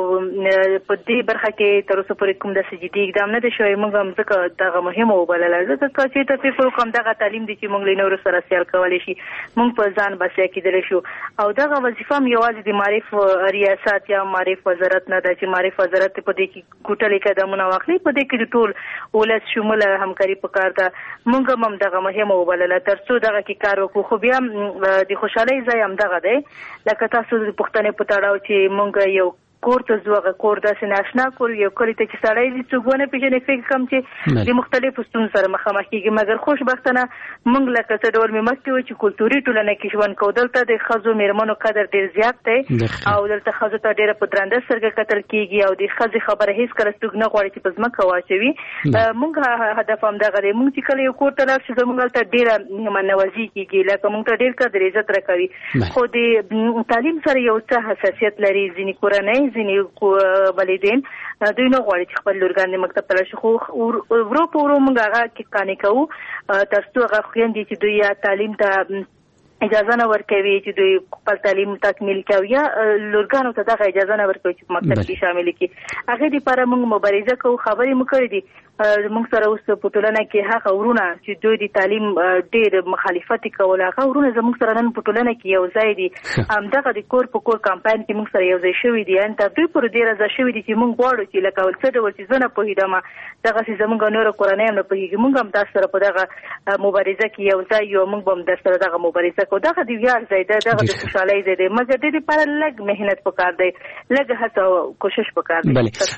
په دې برخه کې تر اوسه پورې کوم داسې جدي اقدام نه دی شوی. موږ هم ځکه دغه مهمه وبلله، ځکه چې ته فکر وکړم دغه تعلیم دی چې موږ له نورو سره سیال کولی شي، موږ په ځان بسیا کېدلی شو. او دغه وظیفه هم یوازې د معرف ریاست یا معرف وزارت نه ده چې معرف وزارت په دې کې ګوټلې قدمونه واخلي، په دې کې د ټول ولس شموله همکاري پکار ده. موږ هم دغه مهمه وبلله تر څو دغه کې کار وکړو. خو بیا د خوشحالۍ ځای همدغه دی لکه تاسو د پوښتنې په تړاو چې موږ یو کور ته ځو، هغه کور داسې ناشنا کور یو کلي ته چې سړی دي څوک ونه پېژني، فکر کوم چې د مختلفو ستونزو سره مخامخ کېږي. مګر خوشبختانه موږ لکه څه ډول مې مخکې وویل چې کلتوري ټولنه کې ژوند کوو. دلته د ښځو میرمنو قدر ډېر زیات دی او دلته ښځو ته ډېره په درنده سترګه کتل کېږي او د ښځې خبره هېڅکله څوک نه غواړي چې په ځمکه واچوي. موږ هدف همدغه دی، موږ چې کله یو کور ته لاړ شو زموږ هلته ډېره مهمانوازي کېږي، لکه موږ ته ډېر قدر عزت راکوي. خو د تعلیم سره یو څه حساسیت لري ځینې کورنۍ، ځینې والدین دوی نه غواړي چې خپل لورګان د مکتب ته لاړ شي. خو ورو په ورو موږ هغه کې قانع کوو تر څو هغه خویندې چې دوی یا تعلیم ته اجازه نه ورکوي چې دوی خپل تعلیم تکمیل کوي یا لورګانو ته دغه اجازه نه ورکوي چې په مکتب کې شامل کړي. هغې دپاره موږ مبارزه کوو. خبرې مو کړې دي موږ سره اوس په ټولنه کې هغه ورونه چې دوی د تعلیم ډېر مخالفت یې کول، هغه ورونه زموږ سره نن په ټولنه کې یو ځای دي. همدغه د کور په کور کمپاین کې موږ سره یو ځای شوي دي، یعنې تر دوی پورې ډېر ځای شوي دي چې موږ غواړو چې لکه څه ډول چې زه نه پوهېدم دغسې زموږ نوره کورنۍ هم نه پوهېږي. موږ هم تاسو سره په دغه مبارزه کې یو ځای یو، موږ به هم در سره دغه مبارزه خو دغه د ویاړ ځای دی، دغه د خوشحالۍ ځای دی، مګر د دې لپاره لږ محنت پکار دی، لږ هڅه او کوشش پکار دی.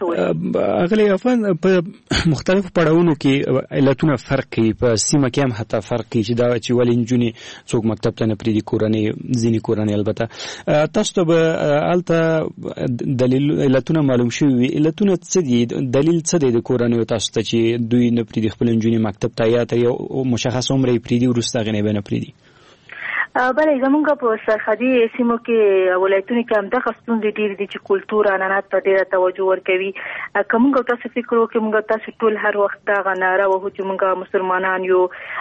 اغلی افغان په مختلفو پړاوونو کې علتونه فرق کوي، په سیمه کې هم حتی فرق کوي چې دا چې ولې نجونې څوک مکتب ته نه پرېږدي، کورنۍ ځینې کورنۍ البته. تاسو ته به هلته دلیل علتونه معلوم شوي وي، علتونه څه دي؟ دلیل څه دی د کورنیو تاسو ته چې دوی نه پرېږدي خپل نجونې مکتب ته، یا ته یو مشخص عمر یې پرېږدي وروسته هغې نه به نه پرېږدي؟ بله زمونږ په سرحدي سیمو کې ولایتونو کې همدغه ستونزې ډېرې دي چې کلتور عنعنات ته ډېره توجه ورکوي. که موږ تاسو فکر وکړو، موږ تاسو ټول هر وخت دغه ناره وهو چې موږ مسلمانان یو،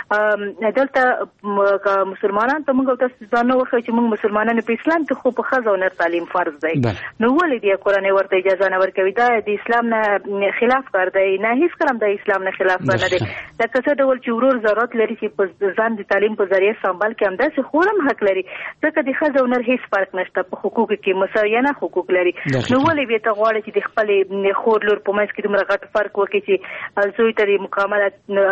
دلته که مسلمانان ته موږ تاسو ځان نه وښیو چې موږ مسلمانان په اسلام کې خو په ښځه او نر تعلیم فرض دی، نو ولې دې کورنۍ ورته اجازه نه ورکوي؟ دا د اسلام نه خلاف کار دی، نه هېڅکله هم د اسلام نه خلاف کار نه دی. لکه څه ډول چې ورور ضرورت لري چې په ځان د تعلیم په ذریعه سمبال کړي، همداسې خور هم حق لري، ځکه د ښځې او نر هیڅ فرق نشته په حقوقو کې، مساویانه حقوق لري. نو ولې بیا ته غواړې چې د خپلې خور لور په منځ کې دومره غټ فرق وکړي چې زوی ته د مکمله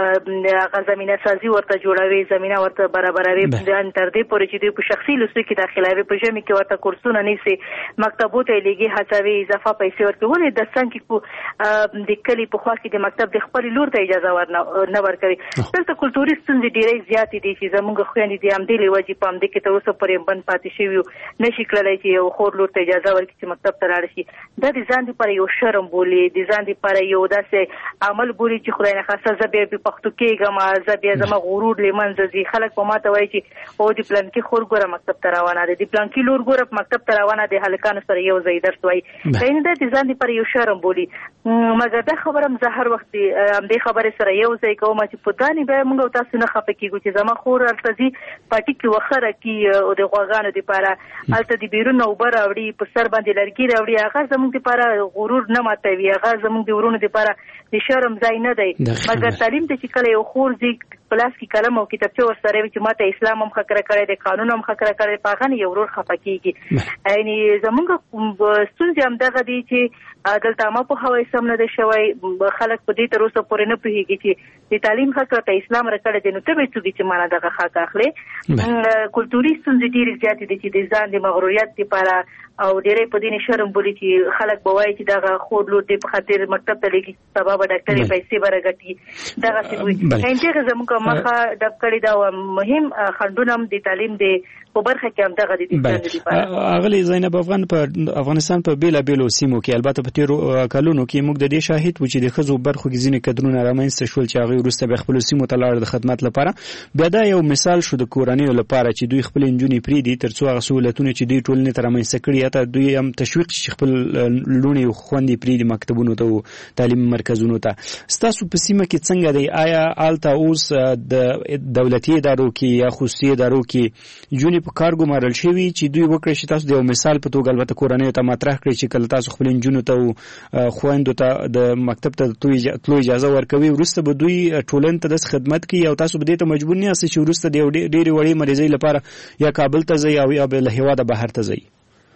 هغه زمینه سازي ورته جوړوي، زمینه ورته برابروي، تر دې پورې چې دوی په شخصي لوستو کې داخلوي، په ژمي کې ورته کورسونه نیسي، مکتبو ته یې لېږي، هڅوي، اضافه پیسې ورکوي. ولې د څنګ کې د کلي په خوا کې د مکتب د خپلې لور ته اجازه نه ورکوي؟ دلته کلتوري ستونزې ډېرې زیاتې دي چې زموږ خویندې د همدې له وجې په همدې کې تر اوسه پورې بند پاتې شوي یو، نشي کړلی چې یو خور لور ته اجازه ورکړي چې مکتب ته لاړه شي. دا د ځان دپاره یو شرم بولي، د ځان دپاره یو داسې عمل بولي چې خدای نخواسته زه بیا بې پښتو کېږم، زه بیا زما غرور له منځه ځي. خلک په ما ته وایي چې او د پلانکي خور ګوره مکتب ته روانه ده، د پلانکي لور ګوره مکتب ته روانه ده، هلکانو سره یو ځای درس وایي. یعنې دا د ځان دپاره یو شرم بولي. مګر دا خبره هم زه هر وخت همدې خبرې سره یو ځای کوم چې په دا نه بیا موږ او تاسو نه خفه کېږو چې زما خور هلته ځي پټي کې وخره کي او د غواګانو دپاره هلته د بیرون اوبه راوړي، په سر باندې لرګي راوړي، هغه زموږ دپاره غرور نه ماتوي، هغه زموږ د ورونو دپاره د شرم ځای نه دی. مګر تعلیم ته چې کله یو خور ځي په لاس کې قلم او کتابچه ورسره وي چې ما ته اسلام هم ښه کړی دی، قانون هم ښه کړی دی، په هغه نه یو ورور خفه کېږي. یعنې زموږ ستونزې همدغه دي چې دلته عامه پوهاوی سم نه دی شوی، خلک په دې تر اوسه پورې نه پوهېږي چې د تعلیم حق راته اسلام راکړی دی، نو ته به څوک چې ما نه دغه حق اخلې. کلتوري ستونزې ډېرې زیاتې دي چې د ځان د مغروریت دپاره او ډېری په دې نه شرم بولي چې خلک به وایي چې دغه خور لور دې په خاطر مکتب ته لېږي، سبا به ډاکټرې پیسې به راګټي، دغسې وي. همدغه زموږ مخه ډب کړې ده او مهم خنډونه هم د تعلیم د په برخه کې همدغه دي. اغلې زینب افغان په افغانستان په بېلابېلو سیمو کې البته په تېرو کلونو کې موږ د دې شاهد وو چې د ښځو برخو کې ځینې کدرونه رامنځته شول چې هغوی وروسته بیا خپلو سیمو ته لاړل د خدمت لپاره. بیا دا یو مثال شو د کورنیو لپاره چې دوی خپلې نجونې پرېږدي تر څو هغه سهولتونه چې دوی ټولنې ته رامنځته کړي یا ته دوی هم تشویق چې خپل لوڼې او خویندې پرېږدي مکتبونو ته او تعلیمي مرکزونو ته. ستاسو په سیمه کې څنګه دی؟ آیا هلته اوس د دولتي ادارو کې یا خصوصي ادارو کې نجونې په کار ګمارل شوي چې دوی وکړي چې تاسو د یو مثال په توګه البته کورنیو ته مطرح کړئ چې کله تاسو خپلې نجونو ته او خویندو ته د مکتب ته تلو اجازه ورکوي، وروسته به دوی ټولنې ته داسې خدمت کوي او تاسو به دې ته مجبور نه یاستئ چې وروسته د یو ډېرې وړې مریضۍ لپاره یا کابل ته ځئ او یا له هېواده بهر ته ځئ؟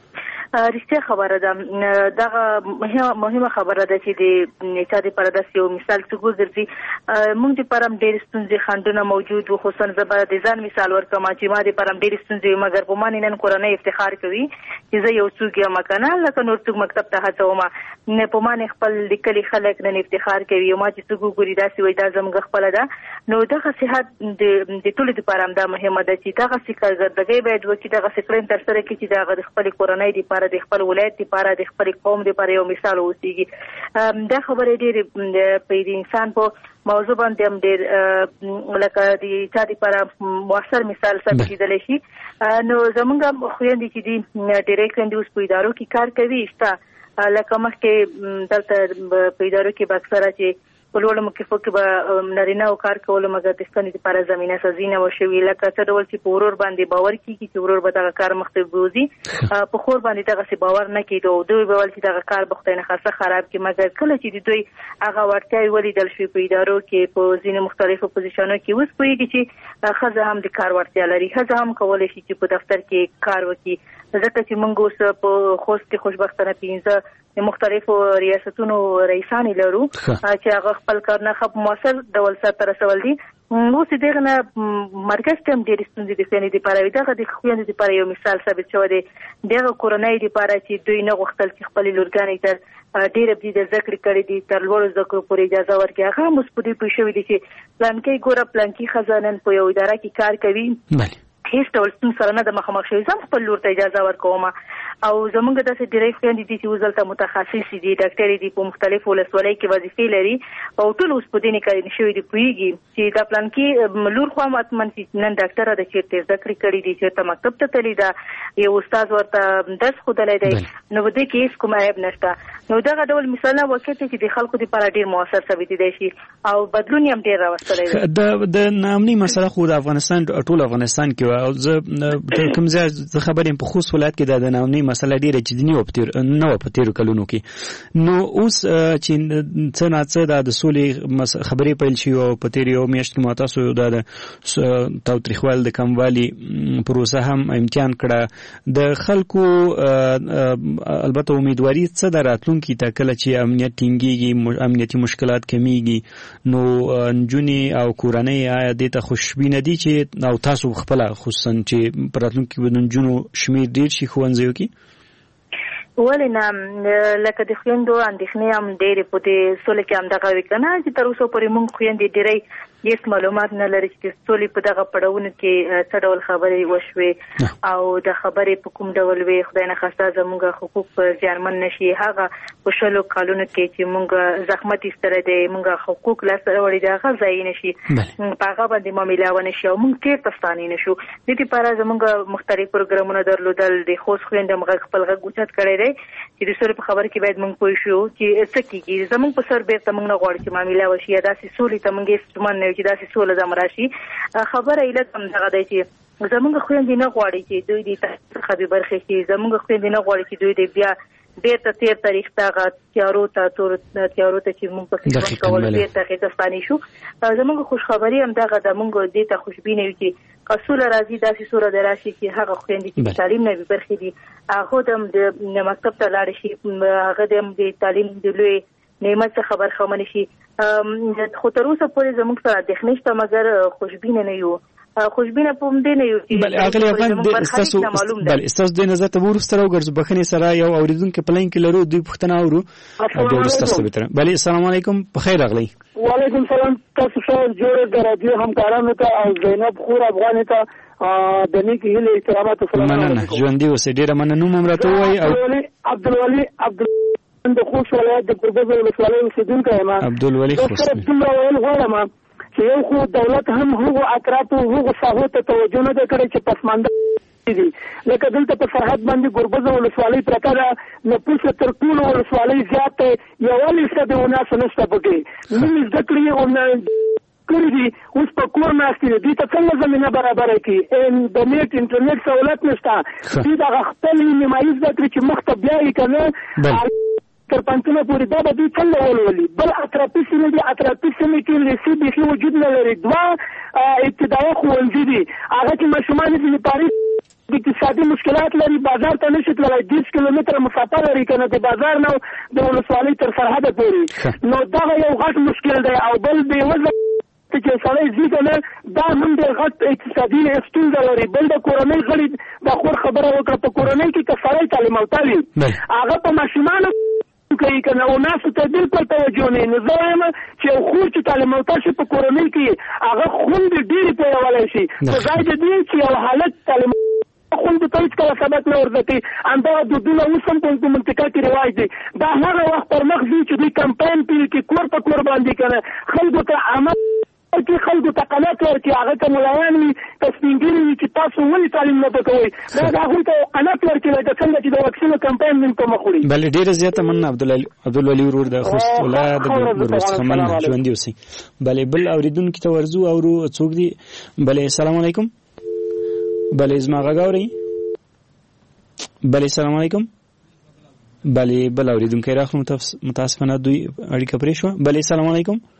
رښتیا خبره ده، دغه مهمه خبره ده چې د چا دپاره داسې یو مثال څه ګرځي. موږ دپاره هم ډېرې ستونزې خنډونه موجود وو، خصوصا زه به د ځان مثال ورکړم چې ما دپاره هم ډېرې ستونزې وي، مګر په ما نن کورنۍ افتخار کوي چې زه یو څوک یم که نه، لکه نور څوک مکتب ته هڅوم، په ما نه خپل د کلي خلک نن افتخار کوي او ما چې څوک وګوري داسې وایي دا زموږ خپله ده. نو دغه صحت د ټولو دپاره همدا مهمه ده چې دغسې کارکردګۍ باید وکړي، دغسې کړنې ترسره کړي چې د هغه د خپلې کورنۍ دپاره د خپل ولایت لپاره د خپل قوم لپاره یو مثال اوسېږي. دا خبرې ډېرې په د انسان په موضوع باندې هم ډېر لکه د چا دپاره مؤثر مثال ثابتېدلی شي. نو زموږ خویندې چې دي ډېری خویندې اوس په ادارو کې کار کوي، شته لکه مخکې دلته په ادارو کې به اکثره چې په لوړو مکلفو کې به نارینهو کار کولو، مګر د ښځو دپاره زمینه سازي نه وه شوې، لکه څه ډول چې په ورور باندې باور کېږي چې ورور به دغه کار مخته بوځي، په خور باندې دغسې باور نه کېده او دوی به ویل چې دغه کار به خدای نخواسته خراب کړي. مګر کله چې د دوی هغه وړتیاوې ولیدل شوې په ادارو کې په ځینې مختلفو پوزیشنو کې، اوس پوهېږي چې ښځه هم د کار وړتیا لري، ښځه هم کولی شي چې په دفتر کې کار وکړي، ځکه چې موږ اوس په خوست کې خوشبختانه پنځه مختلفو ریاستونو رئیسان لرو چې هغه خپل کارونه په مؤثر ډول سرته رسول دي. اوس دغه نه مرکز ته هم ډېرې ستونزې د خویندو دپاره وي. دغه د خویندو دپاره یو مثال ثابت شوی دی. دغه کورنۍ دپاره چې دوی نه غوښتل چې خپلې لورګانې تر ډېره بجې د زده کړې کړې دي تر لوړو زده کړو پورې اجازه ورکړي. هغه هم اوس په دې پوه شوي دي چې پلانکۍ ګوره پلانکي ښځه نن په یو اداره کې کار کوي هیڅ ډول ستونزه سره نه د مخامخ شوي. زه هم خپل لور ته اجازه ورکوم او زمونږ داسې ډېری خویندې دي چې اوس دلته متخصصې دي ډاکټرې دي په مختلفو ولسوالیو کې وظیفې لري او ټول اوس په دې نه کاري شوي دي پوهېږي چې دا پلانکي لور خو هم حتما چې نن ډاکټره ده چېرته زده کړې کړي دي چېرته مکتب ته تللې ده یو استاد ورته درس ښودلی دی نو په دې کې هېڅ کوم عیب نشته. نو دغه ډول مثالونه واقع دی چې د خلکو دپاره ډېر مؤثر ثابتېدی شي او بدلون یې هم ډېر راوستلی دی. د ناامني مسله خو د افغانستان ټول افغانستان کې وه او زه کوم ځای زه خبر یم په خوست ولایت کې د ناامني مسله ډېره جدي نه وه په تېرو کلونو کې. نو اوس چې څه ناڅه دا د سولې خبرې پیل شي او په تېرې یو میاشت کې ما تاسو دا د تاوتریخوالي د کموالي پروسه هم امتحان کړه. د خلکو البته امیدواري څه ده راتلونکي ته کله چې امنیت ټینګېږي امنیتي مشکلات کمیږي نو نجونې او کورنۍ آیا دې ته خوشبینه دي چې او تاسو خپله خصوصا چې په راتلونکي کې به د نجونو شمېر ډېر شي ښوونځیو کې؟ ولې نه لکه د خویندو اندېښنې هم ډېرې په دې سولې کې همدغه وي که نه چې تر اوسه پورې موږ خویندې ډېری هېڅ معلومات نه لري چې د سولې په دغه پړاوونو کې څه ډول خبرې وشوې او د خبرې په کوم ډول وي خدای نخواسته زموږ حقوق زیانمن نه شي. هغه په شلو کالونو کې چې موږ زحمت ایستلی دی موږ حقوق لاسته راوړي دي هغه ځایي نه شي په هغه باندې معامله ونه شي او موږ چېرته ستانې نه شو. دې دپاره زموږ مختلف پروګرامونه درلودل. د خوست خویندو هم غږ خپل غږ اوچت کړی دی چې د سولې په خبره کې باید موږ پوه شو چې څه کېږي. زموږ په سر بیرته موږ نه غواړو چې معامله وشي یا داسې سولې ته موږ هېڅ ستومن نه یو چې داسې سوله دم راشي. خبره علت هم دغه دی چې زموږ خویندې نه غواړي چې دوی د تحصیل څخه بې برخې شي. زموږ خویندې نه غواړي چې دوی د بیا بیرته تېر تاریخ ته هغه تیارو ته تورو تیارو ته چې موږ پکې ژوند کول بیرته هغې ته ستانې شو. زموږ خوشخبري هم دغه ده موږ دې ته خوشبینه یو چې که سوله راځي داسې سوله دې راشي چې هغه خویندې چې د تعلیم نه بې برخې دي هغه د هم د مکتب ته لاړې شي هغه د هم د تعلیم د لوی نعمت څخه برخمن شي. خو تر اوسه پورې زموږ سره اندېښنې شته مګر خوشبینه نه یو خوشبینه په همدې نه یو چې اغلی افغان ستاسو بله ستاسو دې نظر ته به وروسته راوګرځو بخښنې سره یو اورېدونکی په لاین کې لرو دوی پوښتنه اورو او بیا وروسته ستاسو بهتره. بله السلام علیکم بخیر راغلی. وعلیکم سلام تاسو ښه جوړ د راډیو همکارانو ته او زینب خور افغانې ته د نیکې هیلې احترامات او سلامونه. مننه ژوندي اوسئ ډېره مننه. نوم هم راته ووایي او عبدالولي عبد د خوست ولایت د ګربز ولسوالۍ اوسېدونکی یم. عبدالولي خوست دومره ویل غواړم چې یو خو دولت هم هغو اطرافو هغو ساحو ته توجه نه ده کړې چې پسمانده دي. لکه دلته په سرحد باندې ګربز ولسوالۍ پرته ده نفوس تر ټولو ولسوالۍ زیات دی یوه لیسته د وناسو نشته پکې نوي زده کړې کړي دي اوس په کور ناست دي دوی ته څنګه زمینه برابره کړي د نیټ انټرنیټ سهولت نشته دوی دغه خپل نیمایي زده کړې چې مخ ته بیایي که نه تر پنځونه پورې دا به دوی څنګه ولولي. بل اطرافي سیمې دي اطرافي سیمې کې لیسې بیخي وجود نه لري. دوه ابتدایي ښوونځي دي هغه چې ماشومان یې ځینې پاري اقتصادي مشکلات لري بازار ته نشي تللی دیرش کیلومتره مسافه لري که نه د بازار نه د ولسوالۍ تر سرحده پورې نو دغه یو غټ مشکل دی. او بل بېوزله چې سړی ځي که نه دا هم ډېر غټ اقتصادي ستونزه لري. بل د کورنۍ غړي د خور خبره وکړه په کورنۍ کې که سړی تعلیم یافته وي هغه په ماشومانو کوي که نه او ناسو ته بلکل توجه نه نو زه وایم چې یو خور چې تعلیم یافته شي په کورنۍ کې هغه خوندې ډېرې پوهولی شي په ځای د دې چې یو حالت تعلیم خوندو ته هېڅ کله سبق نه ورزده کوي. همدغه دودونه اوس هم په منطقه کې رواج دی. دا هغه وخت پر مخ ځي چې دوی کمپاین پیل کړي کور په کور باندې که نه خلکو ته عمل کې خلکو ته قناعت ورکړي هغه ته ملایان وي که سپین ږیري وي چې تاسو ولې تعلیم نه کوئ باید هغوی ته قناعت ورکړي لکه څنګه چې د واکسینو کمپاین موږ په مخ وړي. بلې ډېره زیاته مننه عبدالولي ورور د خوست ولایت د ګربز څخه مننه ژوندي اوسئ. بلې بل اورېدونکي ته ورځو اورو څوک دي. بلې السلام علیکم. بلې زما غږ اورئ. بلې السلام علیکم. بلې بل اورېدونکی راغلو متاسفانه دوی اړیکه پرې شوه. بلې السلام علیکم.